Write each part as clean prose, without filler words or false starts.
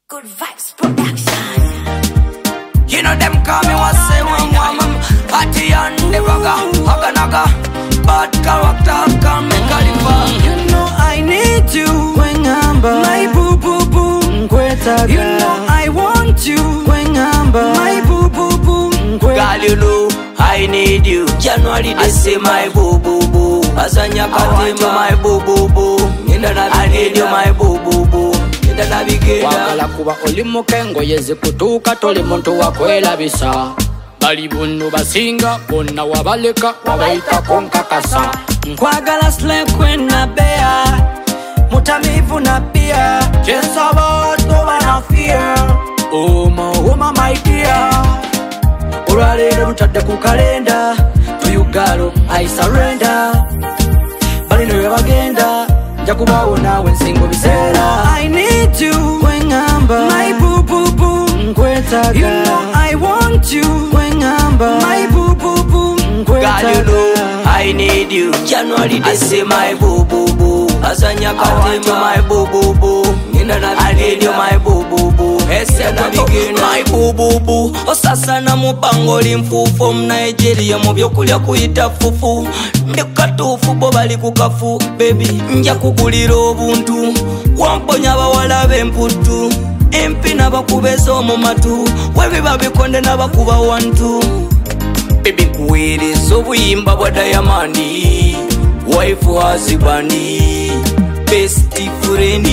Good Vibes Production. You know them call me what say one party on the rugger, naga. Bad character call me Khalifa. You know I need you, Wengamba. My boo boo boo, Nkweta. You know I want you, Wengamba. My boo boo boo, Nkweta. Girl, you know I need you. January they say my boo boo boo. Asanya Katima my boo boo boo. I need you my boo boo boo. Wakala kuba oli mukengo yezi kutuka toli muntu wakwelabisa. Bali bunu basinga bonna wabaleka wabaita konkakasa. Nkwagala slekwe na bea mutamivu na pia Jesa bato wana fear. Oma my dear. Uralero mutade kukalenda tuyugalo I surrender. Bali nwe bagenda Jakubawo nawe nsingo bisera. I need you, Wengamba. My boo boo boo, Nkweta. You know I want you, Wengamba. My boo boo boo, Nkweta. Girl, you know I need you. January they say my boo boo boo. Asanya Katima my boo boo boo. I need you my boo boo boo. My boo boo boo. Osasa na mupango limfu from Nigeria. Mubyokulya kuyita fufu. Ndekatufu bobali kukafu. Baby nja kugulira obuntu. Wamponya abawala b'emputu. Empi n'abakubeza omumatu. Webiba bikonde n'abakuba wantu. Baby nkuweereza obuyimba bwa Diamond. Wife husband. Best friend.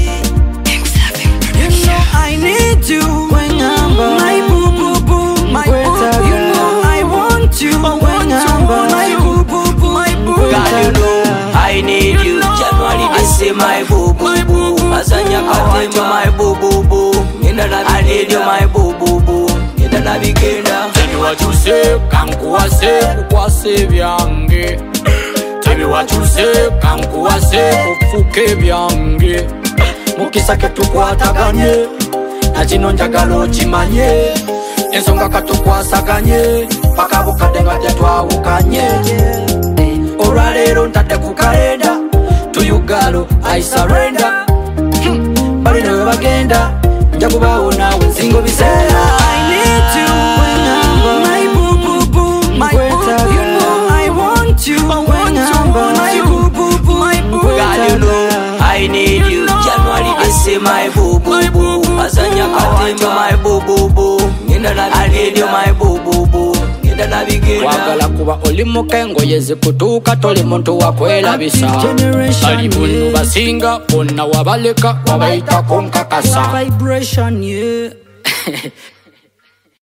I need you, Wengamba. My boo boo boo, my boo. You know I want you, Wengamba. My boo boo boo, my boo. Girl, you know I need you. January they say my boo boo boo. Asanya Katima my boo boo boo. I need you my boo boo boo. Tell me what you say, kankuwase kukwase byange. Tell me what you say, kankuwase kufuke byange. Mukisa ketukwataganye na kino njagala okimanye. Ensonga katukwasaganye paka bukadde nga tetwawukanye. Olwaleero ntadde ku kalenda tuyugalo I surrender. Bali nawe bagenda njakubawo naawe nsingo biseera. I need you, Wengamba. My boo boo boo, my boo. You know I want you, Wengamba. My boo boo boo, my boo. Girl, you know I need you. January they say my boo boo boo. Asanya Katima my boo boo boo. I need you my boo boo boo. Wakala kuba oli mukengo yezi kutuka toli muntu wakwelabisa. Bali bunu basinga bonna wabaleka wabaita konkakasa. Vibration, yeah.